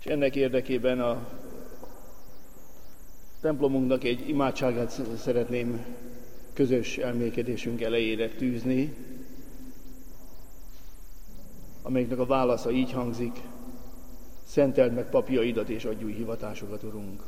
ennek érdekében a templomunknak egy imádságát szeretném közös elmélkedésünk elejére tűzni, amelyiknek a válasza így hangzik: szenteld meg papjaidat és adj új hivatásokat, Urunk.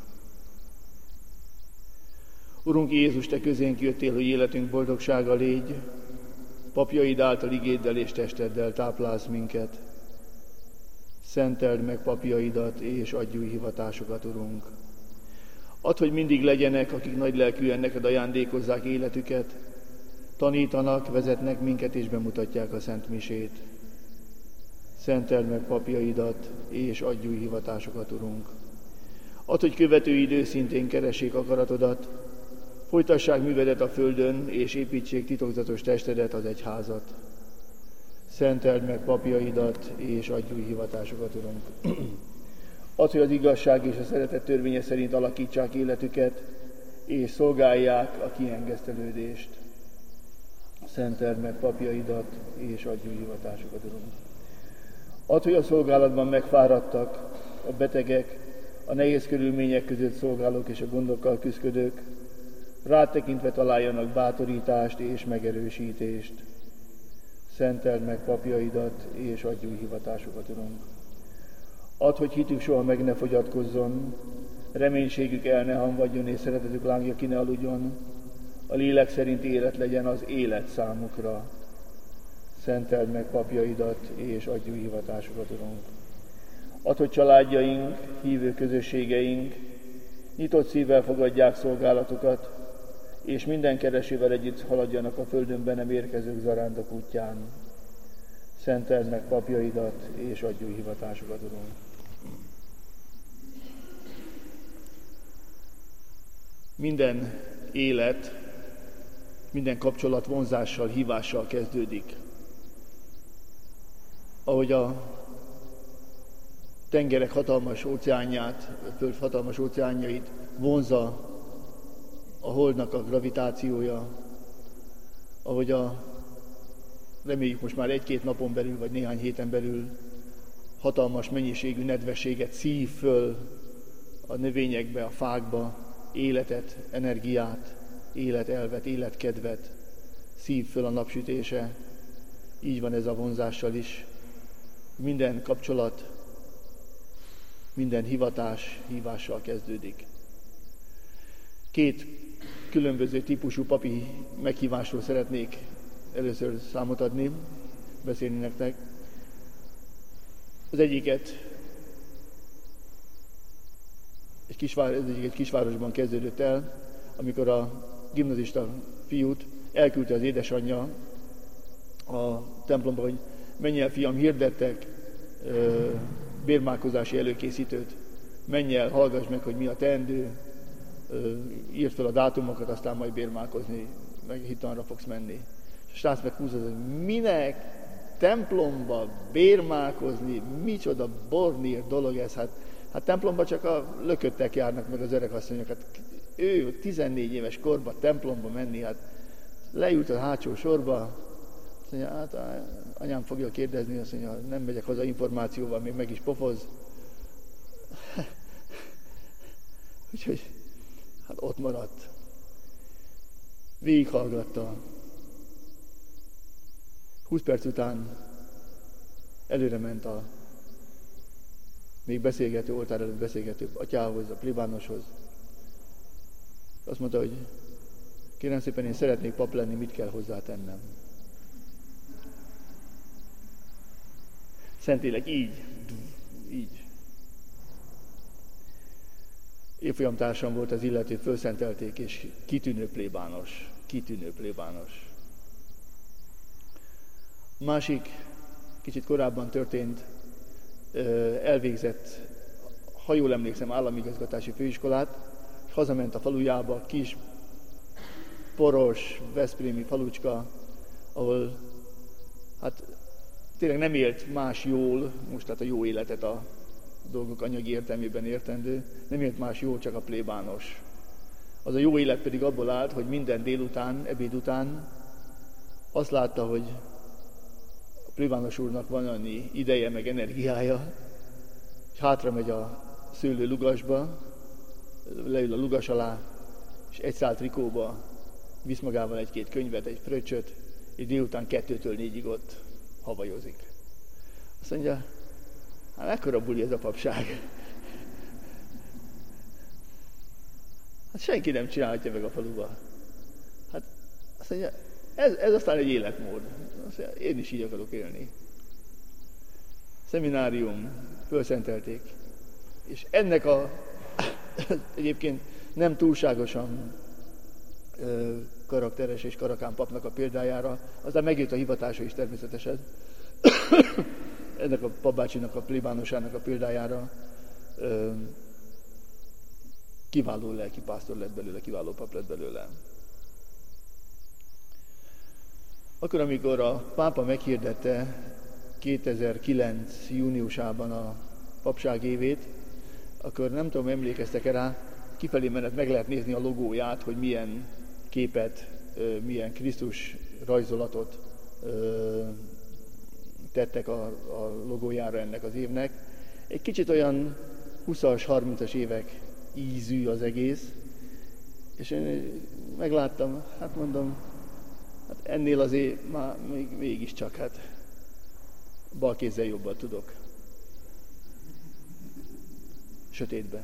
Urunk Jézus, Te közénk jöttél, hogy életünk boldogsága légy, papjaid által igéddel és testeddel táplálsz minket. Szenteld meg papjaidat és adj új hivatásokat, Urunk. Add, hogy mindig legyenek, akik nagylelkűen neked ajándékozzák életüket, tanítanak, vezetnek minket és bemutatják a Szent Misét. Szenteld meg papjaidat és adj új hivatásokat, Urunk. Add, hogy követőid őszintén keressék akaratodat, folytassák művedet a földön, és építsék titokzatos testedet, az egyházat. Szenteld meg papjaidat, és adj új hivatásokat, Urunk. Add, hogy az igazság és a szeretet törvénye szerint alakítsák életüket, és szolgálják a kiengesztelődést. Szenteld meg papjaidat, és adj új hivatásokat, Urunk. Add, hogy a szolgálatban megfáradtak, a betegek, a nehéz körülmények között szolgálók és a gondokkal küszködők rád tekintve találjanak bátorítást és megerősítést. Szenteld meg papjaidat, és adj új hivatásokat, Urunk. Add, hogy hitük soha meg ne fogyatkozzon, reménységük el ne hamvadjon, és szeretetük lángja ki ne aludjon, a lélek szerint élet legyen az élet számukra. Szenteld meg papjaidat, és adj új hivatásokat, Urunk. Add, hogy családjaink, hívő közösségeink nyitott szívvel fogadják szolgálatukat, és minden keresővel együtt haladjanak a földön be nem érkezők zarándok útján. Szenteld meg papjaidat, és adj új hivatásokat, Urunk. Minden élet, minden kapcsolat vonzással, hívással kezdődik. Ahogy a tengerek hatalmas óceánját, a föld hatalmas óceánjait vonzza a holdnak a gravitációja, ahogy reméljük most már egy-két napon belül, vagy néhány héten belül hatalmas mennyiségű nedvességet szív föl a növényekbe, a fákba, életet, energiát, életelvet, életkedvet szív föl a napsütése. Így van ez a vonzással is. Minden kapcsolat, minden hivatás hívással kezdődik. Két különböző típusú papi meghívásról szeretnék először számot adni, beszélni nektek. Az egyiket egy kisvárosban kezdődött el, amikor a gimnazista fiút elküldte az édesanyja a templomba, hogy menj el, fiam, hirdettek bérmálkozási előkészítőt, menj el, hallgass meg, hogy mi a teendő, írd fel a dátumokat, aztán majd bérmálkozni, meg hittanra fogsz menni. És a srác meghúzott, hogy minek templomba bérmálkozni, micsoda bornír dolog ez, hát templomba csak a lököttek járnak meg az öregasszonyok, hát ő 14 éves korban templomba menni, hát leült a hátsó sorba, azt mondja, hát anyám fogja kérdezni, azt mondja, nem megyek haza információval, még meg is pofoz. Úgyhogy hát ott maradt. Végighallgatta. 20 perc után előre ment a még beszélgető, oltár előtt beszélgető atyához, a plébánoshoz. Azt mondta, hogy kérem szépen, én szeretnék pap lenni, mit kell hozzátennem? Szentlélek így. Évfolyamtársam volt az illető, fölszentelték, és kitűnő plébános. Másik, kicsit korábban történt, elvégzett, ha jól emlékszem, államigazgatási főiskolát, és hazament a falujába, kis, poros, veszprémi falucska, ahol hát tényleg nem élt más jól, most tehát a jó életet a dolgok anyagi értelmében értendő, nem élt más jól, csak a plébános. Az a jó élet pedig abból állt, hogy minden délután, ebéd után azt látta, hogy a plébános úrnak van annyi ideje, meg energiája, és hátra megy a szőlő lugasba, leül a lugas alá, és egy szál trikóba visz magával egy-két könyvet, egy fröccsöt, és délután 2-től 4-ig ott havajozik. Azt mondja, hát mekkora buli ez a papság. Hát senki nem csinálhatja meg a faluba. Hát azt mondja, ez aztán egy életmód. Azt mondja, én is így akarok élni. Szeminárium, fölszentelték. És ennek egyébként nem túlságosan karakteres és karakán papnak a példájára, aztán megjött a hivatása is természetesen. Ennek a papbácsinak, a plébánosának a példájára kiváló lelkipásztor lett belőle, kiváló pap lett belőle. Akkor, amikor a pápa meghirdette 2009. júniusában a papság évét, akkor nem tudom, emlékeztek-e rá, kifelé menet meg lehet nézni a logóját, hogy milyen képet, milyen Krisztus rajzolatot tettek a logójára ennek az évnek. Egy kicsit olyan 20-as, 30-as évek ízű az egész, és én megláttam, hát mondom, hát ennél azért már mégiscsak, hát bal kézzel jobban tudok. Sötétbe.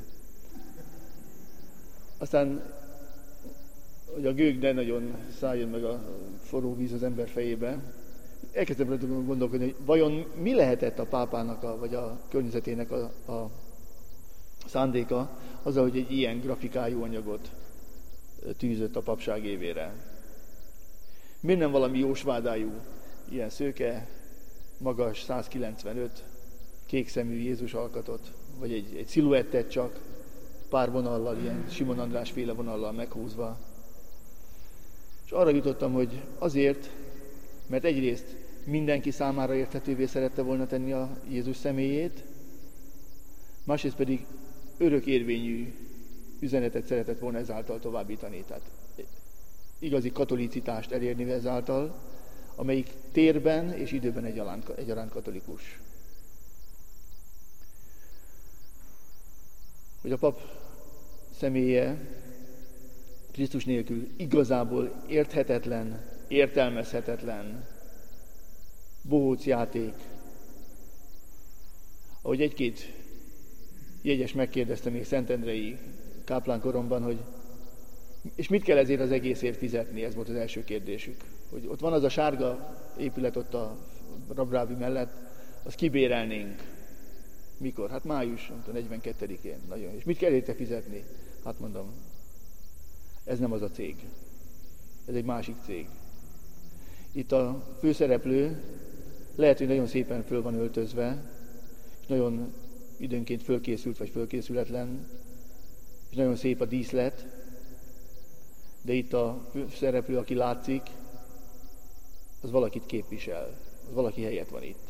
Aztán, hogy a gőg ne nagyon szálljon meg a forró víz az ember fejébe, elkezdtem gondolkodni, hogy vajon mi lehetett a pápának, vagy a környezetének a szándéka azzal, hogy egy ilyen grafikájú anyagot tűzött a papság évére. Miért nem valami jósvádájú, ilyen szőke, magas, 195, kék szemű Jézus alkatot, vagy egy sziluettet csak, pár vonallal, ilyen Simon András féle vonallal meghúzva. És arra jutottam, hogy azért, mert egyrészt mindenki számára érthetővé szerette volna tenni a Jézus személyét, másrészt pedig örökérvényű üzenetet szeretett volna ezáltal továbbítani. Tehát igazi katolicitást elérni ezáltal, amelyik térben és időben egyaránt katolikus. Hogy a pap személye Krisztus nélkül igazából érthetetlen, értelmezhetetlen, bohóc játék. Ahogy egy-két jegyes megkérdezte még Szentendrei káplánkoromban, hogy és mit kell ezért az egészért fizetni? Ez volt az első kérdésük. Hogy ott van az a sárga épület ott a Rabrávi mellett, azt kibérelnénk. Mikor? Hát május 42-én. Nagyon. És mit kell érte fizetni? Hát mondom, ez nem az a cég. Ez egy másik cég. Itt a főszereplő lehet, hogy nagyon szépen föl van öltözve, és nagyon időnként fölkészült vagy fölkészületlen, és nagyon szép a díszlet, de itt a főszereplő, aki látszik, az valakit képvisel, az valaki helyett van itt.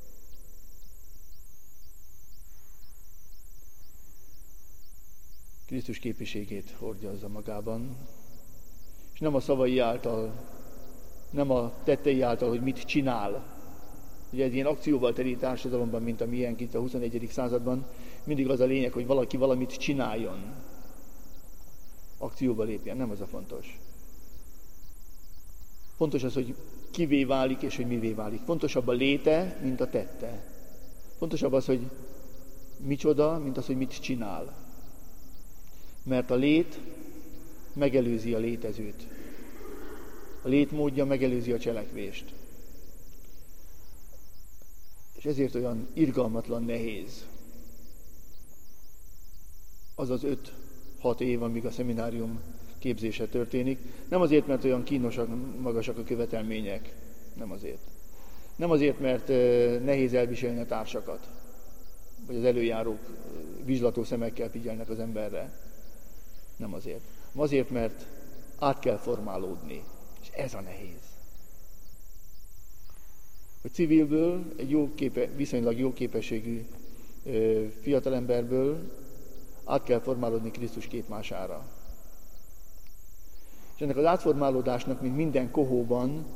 Krisztus képviségét hordja magában, és nem a szavai által, nem a tettei által, hogy mit csinál. Ugye ez ilyen akcióval teli társadalomban, mint a miénk itt a 21. században, mindig az a lényeg, hogy valaki valamit csináljon. Akcióba lépjen, nem az a fontos. Fontos az, hogy kivé válik, és hogy mivé válik. Fontosabb a léte, mint a tette. Fontosabb az, hogy micsoda, mint az, hogy mit csinál. Mert a lét megelőzi a létezőt. A létmódja megelőzi a cselekvést. És ezért olyan irgalmatlan nehéz az az 5-6 év, amíg a szeminárium képzése történik. Nem azért, mert olyan kínosak, magasak a követelmények. Nem azért. Nem azért, mert nehéz elviselni a társakat, vagy az előjárók vizslató szemekkel figyelnek az emberre. Nem azért. Azért, mert át kell formálódni. És ez a nehéz. Hogy civilből, egy viszonylag jó képességű fiatalemberből át kell formálódni Krisztus képmására. És ennek az átformálódásnak, mint minden kohóban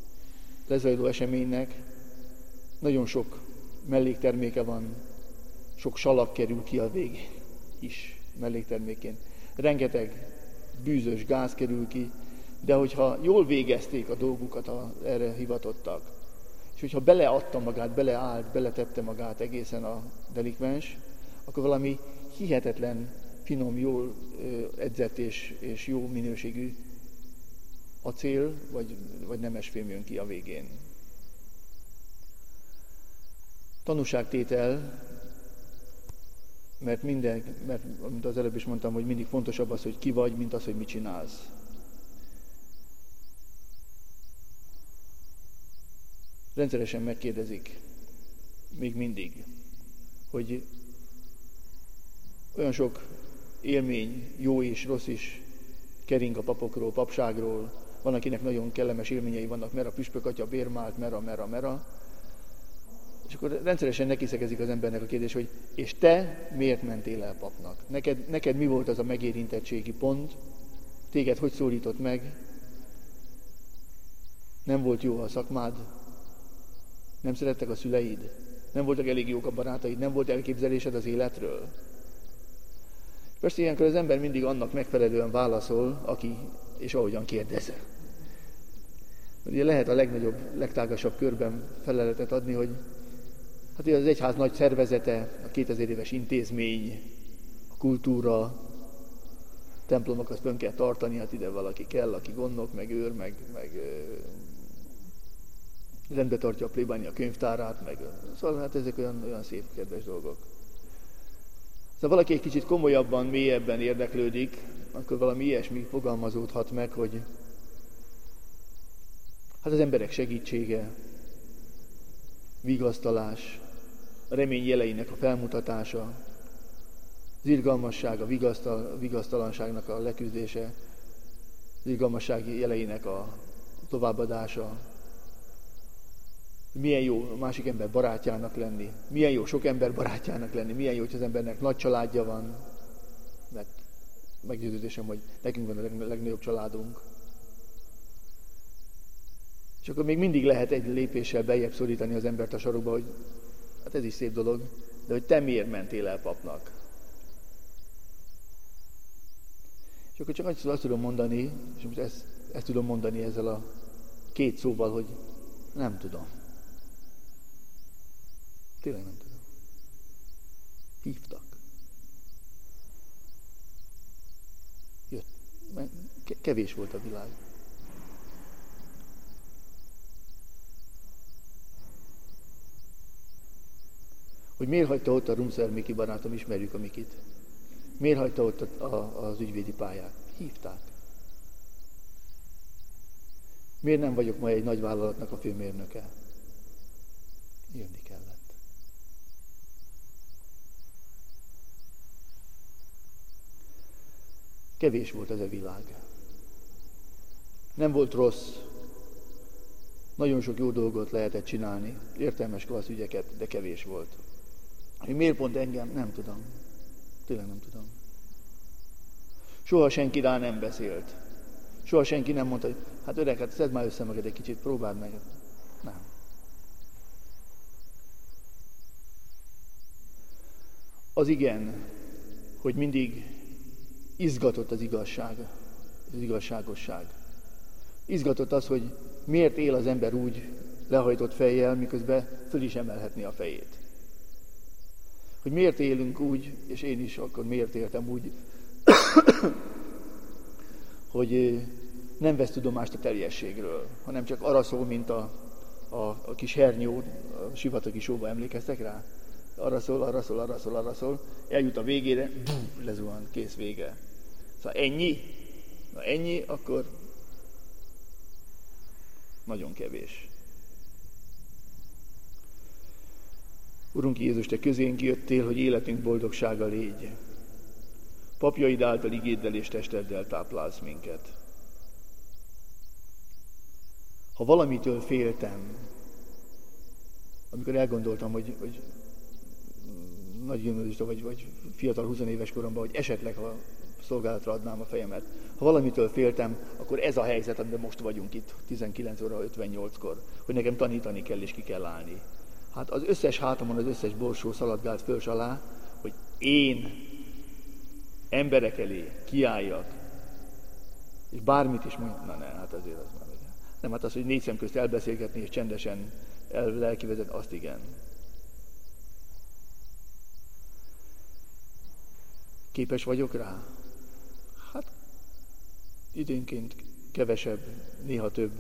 lezajló eseménynek, nagyon sok mellékterméke van, sok salag kerül ki a végén is melléktermékként. Rengeteg bűzös gáz kerül ki, de hogyha jól végezték a dolgukat erre hivatottak, és hogyha beleadta magát, beleállt, beletette magát egészen a delikvens, akkor valami hihetetlen, finom, jól edzett és jó minőségű acél vagy nemesfém jön ki a végén. Tanúságtétel, mert amit az előbb is mondtam, hogy mindig fontosabb az, hogy ki vagy, mint az, hogy mit csinálsz. Rendszeresen megkérdezik, még mindig, hogy olyan sok élmény, jó és rossz is kering a papokról, papságról. Van, akinek nagyon kellemes élményei vannak, mert a püspök atya bérmált, mera. És akkor rendszeresen nekiszegezik az embernek a kérdés, hogy és te miért mentél el papnak? Neked mi volt az a megérintettségi pont? Téged hogy szólított meg? Nem volt jó a szakmád? Nem szerettek a szüleid? Nem voltak elég jók a barátaid? Nem volt elképzelésed az életről? Persze ilyenkor az ember mindig annak megfelelően válaszol, aki és ahogyan kérdez. Ugye lehet a legnagyobb, legtágasabb körben feleletet adni, hogy hát az egyház nagy szervezete, a 2000 éves intézmény, a kultúra, a templomokat fönn kell tartani, hát ide valaki kell, aki gondnok, meg őr, meg rendbe tartja a plébánia könyvtárát, szóval hát ezek olyan szép, kedves dolgok. Szóval valaki egy kicsit komolyabban, mélyebben érdeklődik, akkor valami ilyesmi fogalmazódhat meg, hogy hát az emberek segítsége, vigasztalás, a remény jeleinek a felmutatása, az irgalmasság, a vigasztalanságnak a leküzdése, az irgalmasság jeleinek a továbbadása. Milyen jó a másik ember barátjának lenni, milyen jó sok ember barátjának lenni, milyen jó, hogy az embernek nagy családja van, mert meggyőződésem, hogy nekünk van a legnagyobb családunk. És akkor még mindig lehet egy lépéssel beljebb szorítani az embert a sarokba, hogy hát ez is szép dolog, de hogy te miért mentél el papnak? És akkor csak azt tudom mondani, és most ezt tudom mondani ezzel a két szóval, hogy nem tudom. Tényleg nem tudom. Hívtak. Jött. Kevés volt a világ. Hogy miért hagyta ott a Rumszer Miki barátom, ismerjük a Mikit. Miért hagyta ott az ügyvédi pályát? Hívták. Miért nem vagyok ma egy nagy vállalatnak a főmérnöke? Jönni kellett. Kevés volt ez a világ. Nem volt rossz. Nagyon sok jó dolgot lehetett csinálni, értelmes klassz ügyeket, de kevés volt. Hogy miért pont engem? Nem tudom. Tényleg nem tudom. Soha senki rá nem beszélt. Soha senki nem mondta, hogy hát öreg, hát szedd már össze magad egy kicsit, próbáld meg. Nem. Az igen, hogy mindig izgatott az igazság, az igazságosság. Izgatott az, hogy miért él az ember úgy lehajtott fejjel, miközben föl is emelhetné a fejét. Hogy miért élünk úgy, és én is akkor miért éltem úgy, hogy nem vesz tudomást a teljességről, hanem csak arra szól, mint a kis hernyó, a sivatagi sóba, emlékeztek rá? Arra szól, eljut a végére, lezuhan, kész, vége. Szóval ennyi? Na ennyi, akkor nagyon kevés. Urunk Jézus, Te közénk jöttél, hogy életünk boldogsága légy. Papjaid által igéddel és testeddel táplálsz minket. Ha valamitől féltem, amikor elgondoltam, hogy nagy gimnazista vagy fiatal 20 éves koromban, hogy esetleg a szolgálatra adnám a fejemet. Ha valamitől féltem, akkor ez a helyzet, amiben most vagyunk itt, 19 óra 58-kor, hogy nekem tanítani kell és ki kell állni. Hát az összes hátamon az összes borsó szaladgált föl alá, hogy én emberek elé kiálljak, és bármit is mondjak. Na ne, hát azért az már igen. Nem, hát az, hogy 4 szem közt elbeszélgetni és csendesen lelkivezet, azt igen. Képes vagyok rá? Hát időnként kevesebb, néha több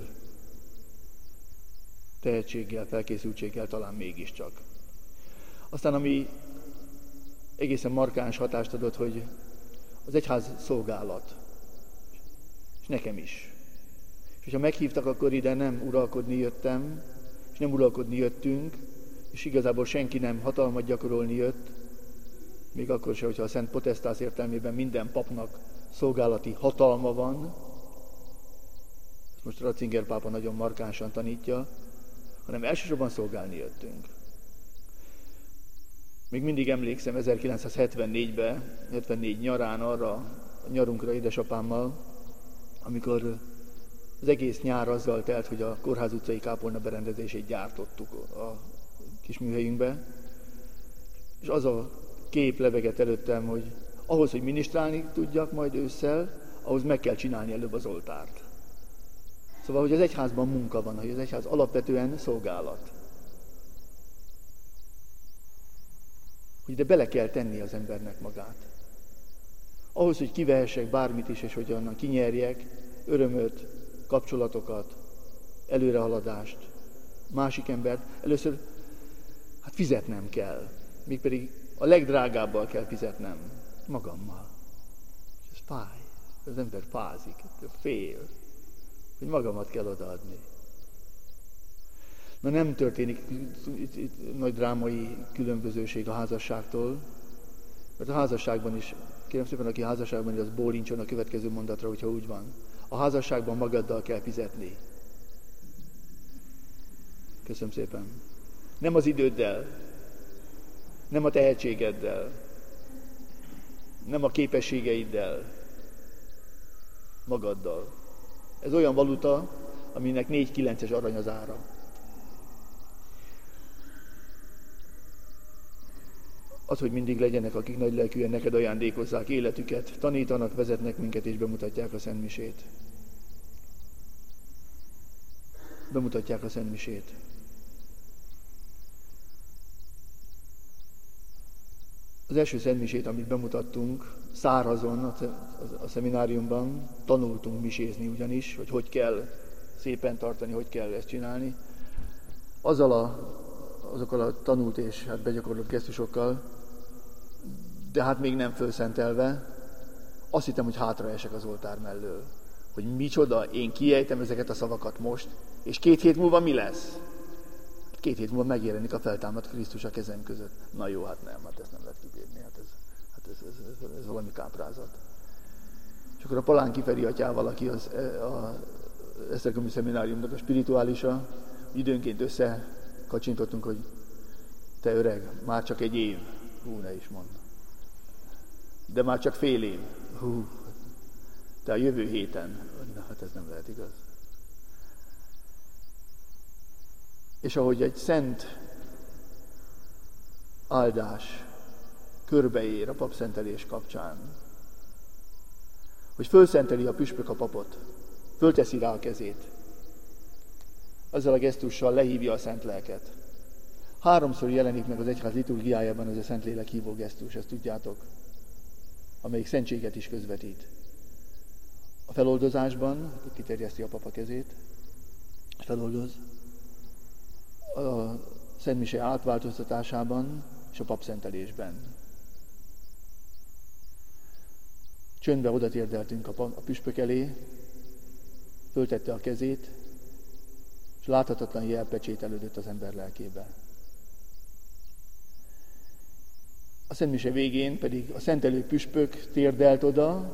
tehetséggel, felkészültséggel talán mégiscsak. Aztán ami egészen markáns hatást adott, hogy az egyház szolgálat, és nekem is. És hogyha meghívtak, akkor ide nem uralkodni jöttem, és nem uralkodni jöttünk, és igazából senki nem hatalmat gyakorolni jött, még akkor sem, hogyha a Szent Potesztász értelmében minden papnak szolgálati hatalma van, ezt most Ratzinger pápa nagyon markánsan tanítja, hanem elsősorban szolgálni jöttünk. Még mindig emlékszem 1974-ben, 74 nyarán arra a nyarunkra édesapámmal, amikor az egész nyár azzal telt, hogy a Kórház utcai kápolna berendezését gyártottuk a kis műhelyünkbe, és az a kép lebegett előttem, hogy ahhoz, hogy minisztrálni tudjak majd ősszel, ahhoz meg kell csinálni előbb az oltárt. Szóval, hogy az egyházban munka van, hogy az egyház alapvetően szolgálat. Hogy ide bele kell tenni az embernek magát. Ahhoz, hogy kivehessek bármit is, és hogy onnan kinyerjek örömöt, kapcsolatokat, előrehaladást, másik embert, először hát fizetnem kell. Mégpedig a legdrágábbal kell fizetnem, magammal. És ez fáj. Az ember fázik, fél, hogy magamat kell odaadni. Na nem történik itt nagy drámai különbözőség a házasságtól, mert a házasságban is, kérem szépen, aki házasságban is, az bólincson a következő mondatra, hogyha úgy van. A házasságban magaddal kell fizetni. Köszönöm szépen. Nem az időddel, nem a tehetségeddel, nem a képességeiddel, magaddal. Ez olyan valuta, aminek 4,9-es arany az ára. Az, hogy mindig legyenek, akik nagylelkűen neked ajándékozzák életüket, tanítanak, vezetnek minket és bemutatják a szentmisét. Bemutatják a szentmisét. Az első szentmisét, amit bemutattunk, szárazon a szemináriumban, tanultunk misézni ugyanis, hogy kell szépen tartani, hogy kell ezt csinálni. Azokkal a tanult és begyakorlott gesztusokkal, de hát még nem fölszentelve, azt hittem, hogy hátraesek az oltár mellől. Hogy micsoda, én kiejtem ezeket a szavakat most, és 2 hét múlva mi lesz? 2 hét múlva megjelenik a feltámadt Krisztus a kezem között. Na jó, hát nem, hát ezt nem lehet kibírni, ez valami káprázat. És akkor a Palán Kiferi atyával, aki az Esztergomi szemináriumnak a spirituálisa, időnként összekacsintottunk, hogy te öreg, már csak 1 év. Hú, ne is mondd. De már csak fél év. Hú, te a jövő héten. Na, hát ez nem lehet igaz. És ahogy egy szent áldás körbeér a papszentelés kapcsán, hogy fölszenteli a püspök a papot, fölteszi rá a kezét, azzal a gesztussal lehívja a szent lelket. 3-szor jelenik meg az egyház liturgiájában ez a Szentlélek hívó gesztus, ezt tudjátok, amelyik szentséget is közvetít. A feloldozásban, kiterjeszti a papa kezét, feloldoz, a szentmise átváltoztatásában és a papszentelésben. Csöndbe oda térdeltünk a püspök elé, föltette a kezét, és láthatatlan jel pecsételődött az ember lelkébe. A szentmise végén pedig a szentelő püspök térdelt oda,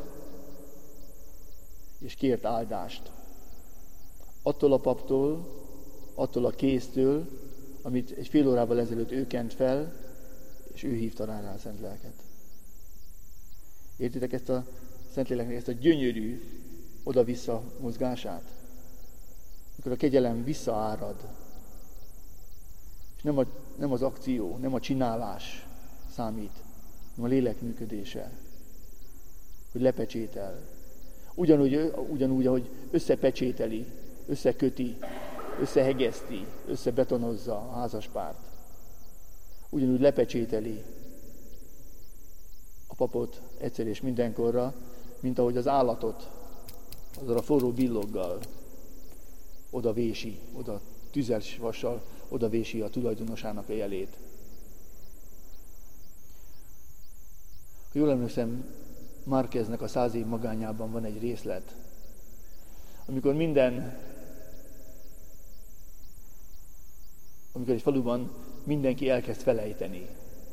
és kért áldást. Attól a paptól, attól a kéztől, amit egy fél órával ezelőtt ő kent fel, és ő hívta rá a szent lelket. Értitek ezt a Szentléleknek ezt a gyönyörű oda-vissza mozgását? Amikor a kegyelem visszaárad, És nem az akció, nem a csinálás számít, hanem a lélek működése, hogy lepecsétel. Ugyanúgy, ahogy összepecsételi, összeköti, összehegeszti, összebetonozza a házaspárt. Ugyanúgy lepecsételi a papot egyszer és mindenkorra, mint ahogy az állatot azzal a forró billoggal oda vési, oda tüzes vassal oda vési a tulajdonosának a jelét. Ha jól emlékszem, Márqueznek a 100 év magányában van egy részlet, amikor egy faluban mindenki elkezd felejteni.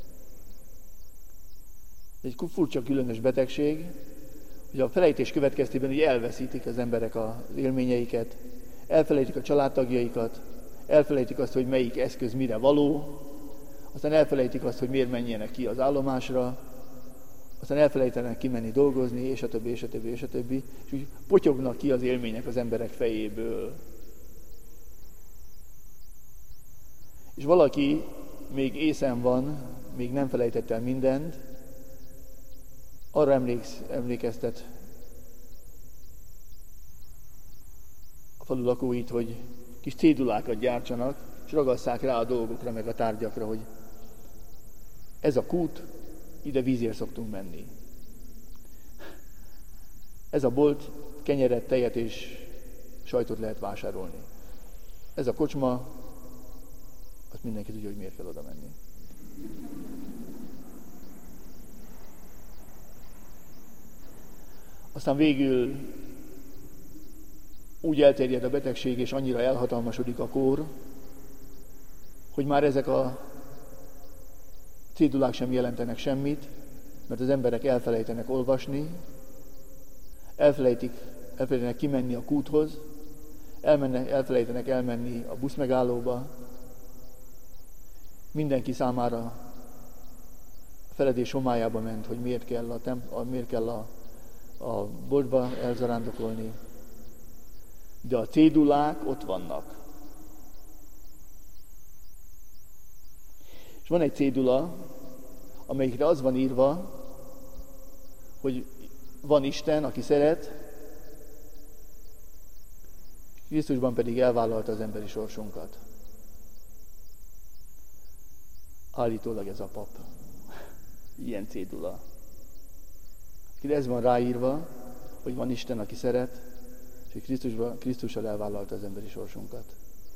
Egy furcsa, különös betegség, hogy a felejtés következtében így elveszítik az emberek az élményeiket, elfelejtik a családtagjaikat, elfelejtik azt, hogy melyik eszköz mire való, aztán elfelejtik azt, hogy miért menjenek ki az állomásra, aztán elfelejtenek kimenni dolgozni, és a többi, és a többi, és a többi, és úgy potyognak ki az élmények az emberek fejéből. És valaki még észen van, még nem felejtett el mindent, arra emlékeztet a falu lakóit, hogy kis cédulákat gyártsanak, és ragasszák rá a dolgokra, meg a tárgyakra, hogy ez a kút, ide vízért szoktunk menni. Ez a bolt, kenyeret, tejet és sajtot lehet vásárolni. Ez a kocsma, azt mindenki tudja, hogy miért kell oda menni. Aztán végül úgy elterjed a betegség, és annyira elhatalmasodik a kór, hogy már ezek a cédulák sem jelentenek semmit, mert az emberek elfelejtenek olvasni, elfelejtenek kimenni a kúthoz, elfelejtenek elmenni a buszmegállóba. Mindenki számára a feledés homályába ment, hogy miért kell a boltba elzarándokolni. De a cédulák ott vannak. És van egy cédula, amelyikre az van írva, hogy van Isten, aki szeret, Krisztusban pedig elvállalta az emberi sorsunkat. Állítólag ez a pap. Ilyen cédula. Akire ez van ráírva, hogy van Isten, aki szeret, és hogy Krisztussal elvállalta az emberi sorsunkat.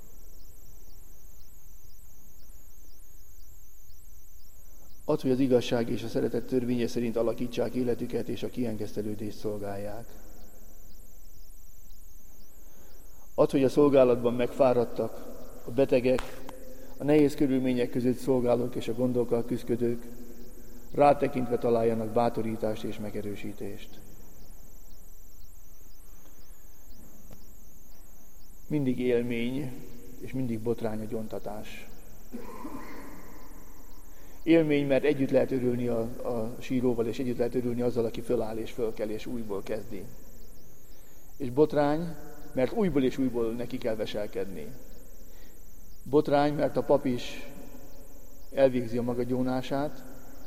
Add, hogy az igazság és a szeretet törvénye szerint alakítsák életüket, és a kiengesztelődést szolgálják. Add, hogy a szolgálatban megfáradtak, a betegek, a nehéz körülmények között szolgálók és a gondokkal küzdködők rátekintve találjanak bátorítást és megerősítést. Mindig élmény, és mindig botrány a gyontatás. Élmény, mert együtt lehet örülni a síróval, és együtt lehet örülni azzal, aki föláll és fölkel, és újból kezdi. És botrány, mert újból és újból neki kell veselkedni. Botrány, mert a pap is elvégzi a maga gyónását.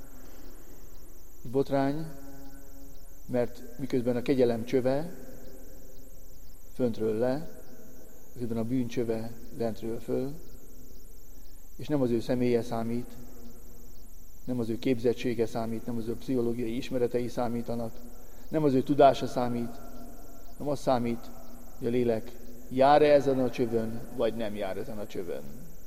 Botrány, mert miközben a kegyelem csöve föntről le, miközben a bűn csöve lentről föl, és nem az ő személye számít, nem az ő képzettsége számít, nem az ő pszichológiai ismeretei számítanak, nem az ő tudása számít, hanem az számít, hogy a lélek jár-e ezen a csövön, vagy nem jár ezen a csövön.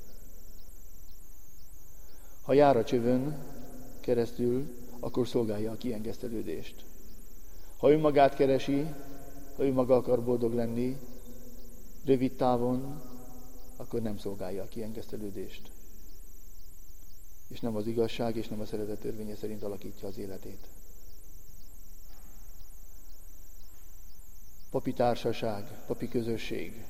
Ha jár a csövön keresztül, akkor szolgálja a kiengesztelődést. Ha önmagát keresi, ha önmaga akar boldog lenni, rövid távon, akkor nem szolgálja a kiengesztelődést. És nem az igazság, és nem a szeretet törvénye szerint alakítja az életét. Papi társaság, papi közösség.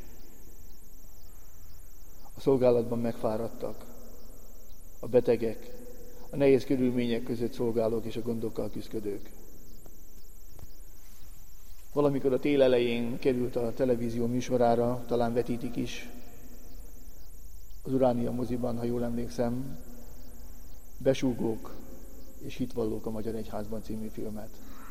A szolgálatban megfáradtak, a betegek, a nehéz körülmények között szolgálók és a gondokkal küzdködők. Valamikor a tél elején került a televízió műsorára, talán vetítik is, az Uránia moziban, ha jól emlékszem, Besúgók és hitvallók a Magyar Egyházban című filmet.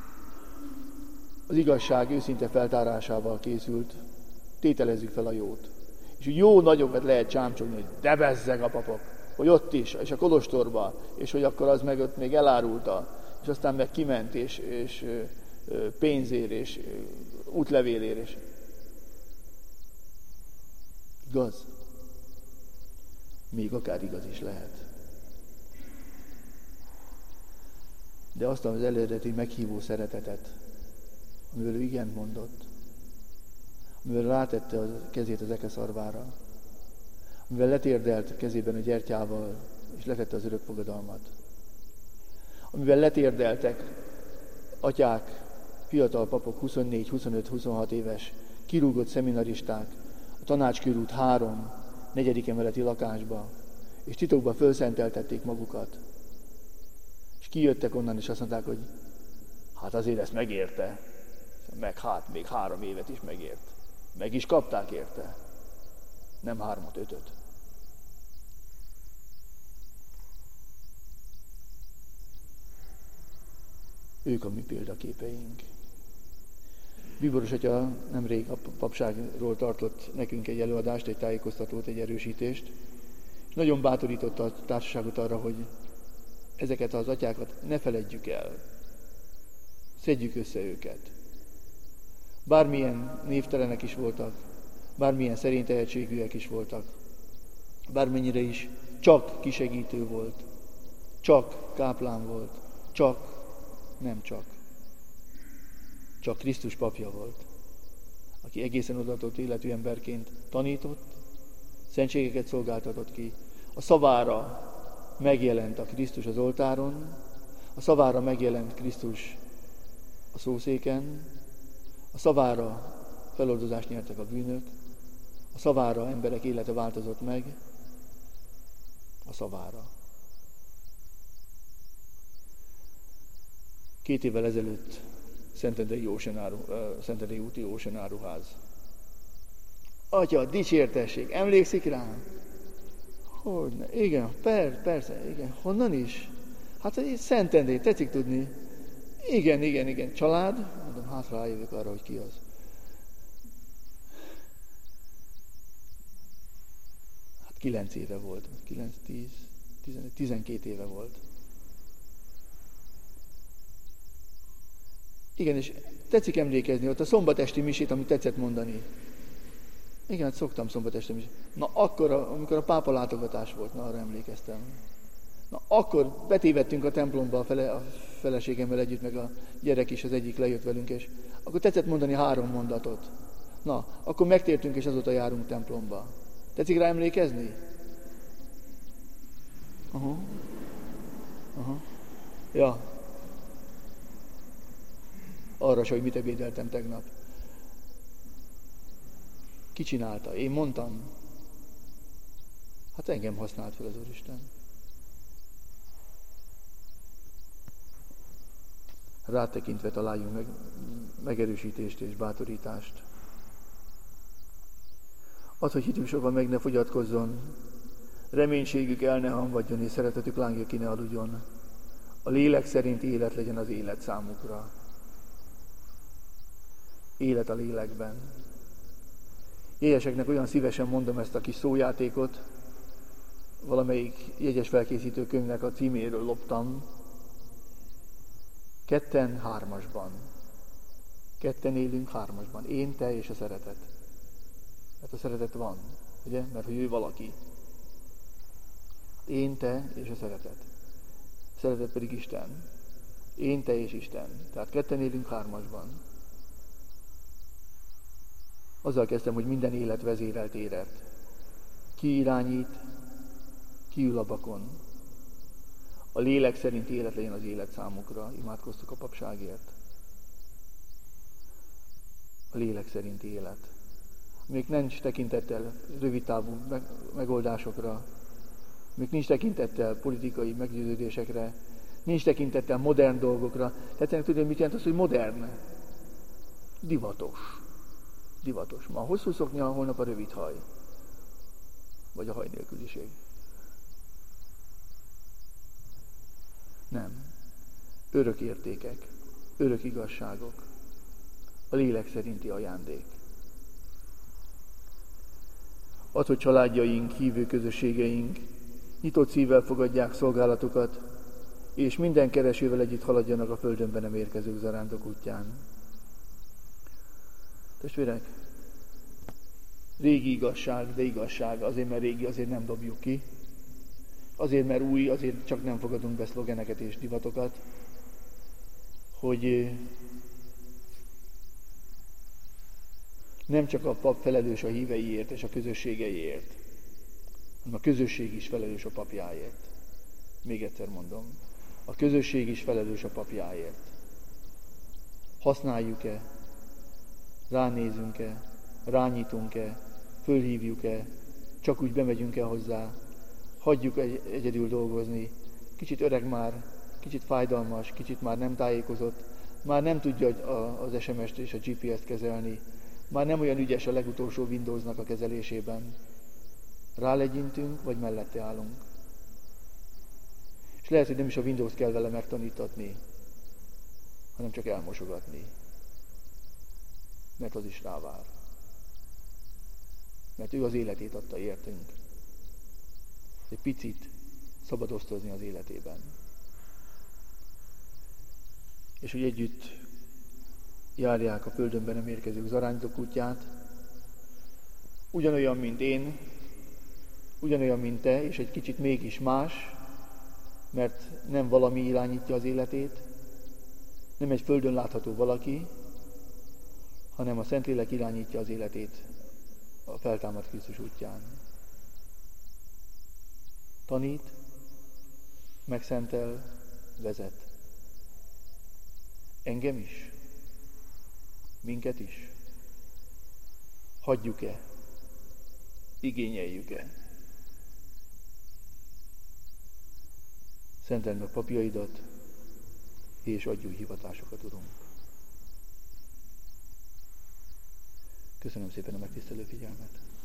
Az igazság őszinte feltárásával készült, tételezzük fel a jót. És jó nagyokat lehet csámcsogni, hogy de bezzeg a papok, hogy ott is, és a kolostorba, és hogy akkor az meg ott még elárulta, és aztán meg kiment, és pénzért, és útlevélért, és igaz. Még akár igaz is lehet. De azt az eredeti meghívó szeretetet, amivel ő igent mondott, amivel rátette a kezét az ekeszarvára, amivel letérdelt kezében a gyertyával, és letette az örökfogadalmat, amivel letérdeltek atyák, fiatal papok, 24, 25, 26 éves, kirúgott szeminaristák, a Tanácskörút 3, 4. emeleti lakásba, és titokban fölszenteltették magukat. És kijöttek onnan, és azt mondták, hogy hát azért ezt megérte, meg hát még 3 évet is megért. Meg is kapták érte. Nem 3, 5. Ők a mi példaképeink. Bíboros atya nemrég a papságról tartott nekünk egy előadást, egy tájékoztatót, egy erősítést, és nagyon bátorította a társaságot arra, hogy ezeket az atyákat ne feledjük el. Szedjük össze őket. Bármilyen névtelenek is voltak, bármilyen szerény tehetségűek is voltak, bármennyire is csak kisegítő volt, csak káplán volt, nem csak Krisztus papja volt, aki egészen odaadott életű emberként tanított, szentségeket szolgáltatott ki. A szavára megjelent a Krisztus az oltáron, a szavára megjelent Krisztus a szószéken, a szavára feloldozást nyertek a bűnök, a szavára emberek élete változott meg, a szavára. 2 évvel ezelőtt Szentendrei úti Óceánáruház. Atya, dicsértesség, emlékszik rám? Hogyne, igen, persze, igen. Honnan is? Hát Szentendrei, tetszik tudni. Igen. Család? Mondom, hát rájövök arra, hogy ki az. Hát 9 éve volt. 9, 10, 11, 12 éve volt. Igen, és tetszik emlékezni ott a szombatesti misét, amit tetszett mondani. Igen, hát szoktam szombatesti misét. Na akkor, amikor a pápa látogatás volt, na arra emlékeztem. Na akkor betévettünk a templomba a feleségemmel együtt, meg a gyerek is, az egyik lejött velünk, és akkor tetszett mondani 3 mondatot. Na, akkor megtértünk, és azóta járunk templomba. Tetszik rá emlékezni? Aha. Ja. Arra se, hogy mit ebédeltem tegnap. Ki csinálta? Én mondtam. Hát engem használt fel az Úristen. Rátekintve találjunk meg megerősítést és bátorítást. Az, hogy hitünk sokban meg ne fogyatkozzon, reménységük el ne hamvadjon, és szeretetük lángja ki ne aludjon. A lélek szerint élet legyen az élet számukra. Élet a lélekben. Jegyeseknek olyan szívesen mondom ezt a kis szójátékot, valamelyik jegyes felkészítő könyvnek a címéről loptam. 2-en 3-asban. 2-en élünk 3-asban. Én, te és a szeretet. Hát a szeretet van, ugye? Mert hogy ő valaki. Én, te és a szeretet. A szeretet pedig Isten. Én, te és Isten. Tehát 2-en élünk 3-asban. Azzal kezdtem, hogy minden élet vezérelt élet. Ki irányít, ki ül a bakon. A lélek szerint élet legyen az élet számukra. Imádkoztuk a papságért. A lélek szerint élet. Még nincs tekintettel rövidtávú megoldásokra, még nincs tekintettel politikai meggyőződésekre, nincs tekintettel modern dolgokra. Tehát tudni, mit jelent az, hogy modern? Divatos. Ma a hosszú szoknya, holnap a rövid haj. vagy a hajnélküliség. Nem. Örök értékek, örök igazságok, a lélek szerinti ajándék. Az, hogy családjaink, hívő közösségeink nyitott szívvel fogadják szolgálatukat, és minden keresővel együtt haladjanak a földön be nem érkezők zarándok útján. Testvérek, régi igazság, de igazság, azért mert régi, azért nem dobjuk ki, azért mert új, azért csak nem fogadunk be szlogeneket és divatokat, hogy nem csak a pap felelős a híveiért és a közösségeiért, hanem a közösség is felelős a papjáért. Még egyszer mondom, a közösség is felelős a papjáért. Használjuk-e, ránézünk-e, rányitunk-e, fölhívjuk-e, csak úgy bemegyünk-e hozzá, hagyjuk egyedül dolgozni, kicsit öreg már, kicsit fájdalmas, kicsit már nem tájékozott, már nem tudja az SMS-t és a GPS-t kezelni, már nem olyan ügyes a legutolsó Windowsnak a kezelésében. Rálegyintünk, vagy mellette állunk. És lehet, hogy nem is a Windows kell vele megtanítatni, hanem csak elmosogatni. Mert az is rávár. Mert ő az életét adta értünk. Egy picit szabad osztozni az életében. És hogy együtt járják a földön be nem érkezők zarándok útját, ugyanolyan, mint én, ugyanolyan, mint te, és egy kicsit mégis más, mert nem valami irányítja az életét, nem egy földön látható valaki, hanem a Szentlélek irányítja az életét a feltámadt Krisztus útján. Tanít, megszentel, vezet. Engem is? Minket is? Hagyjuk-e? Igényeljük-e? Szenteld meg papjaidat, és adj új hivatásokat, Urunk. Köszönöm szépen a megtisztelő figyelmet.